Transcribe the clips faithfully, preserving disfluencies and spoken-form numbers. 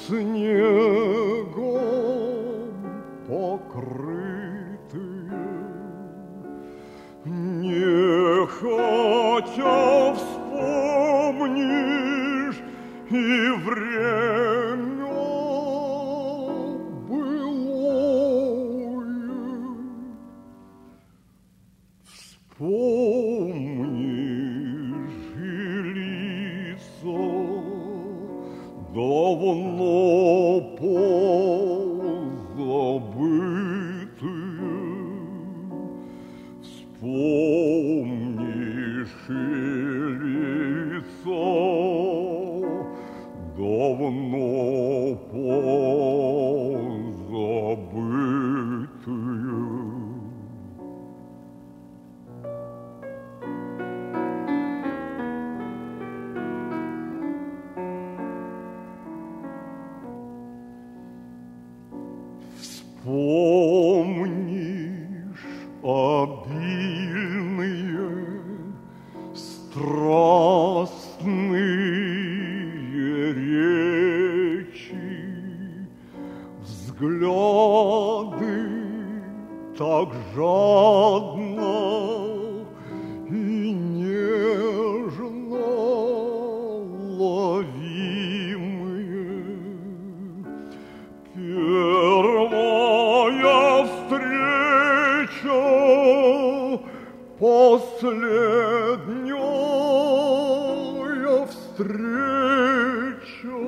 снегом покрытые, нехотя вспомнишь и время былое. Вспомнишь и лицо давно позабытые, вспомнишь и лицо давно позабытые. Вспомнишь обильные, страстные речи, взгляды так жадно и нежно ловимые. Первая встреча, последняя встреча,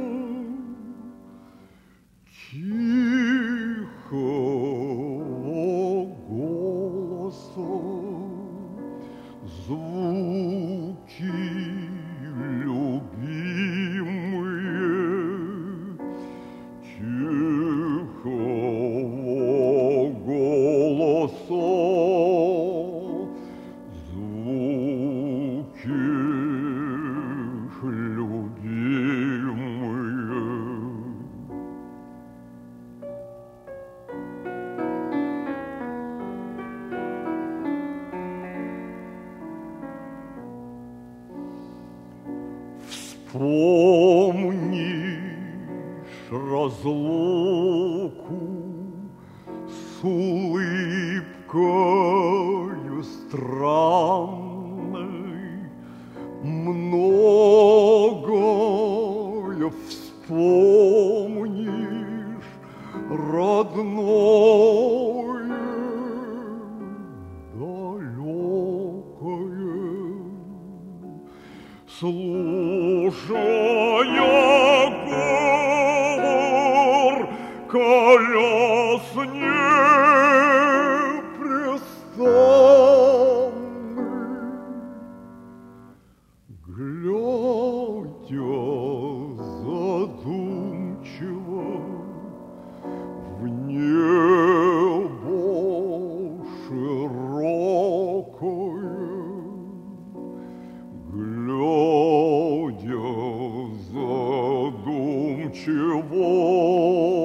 тихого голоса, звуки любимые, тихого голоса, звуки любимые. Вспомнишь разлуку с улыбкою странной, многое вспомнишь родное, далекое. Слушая говор колес непрестанный, глядя задумчиво в небо широкое, глядя задумчиво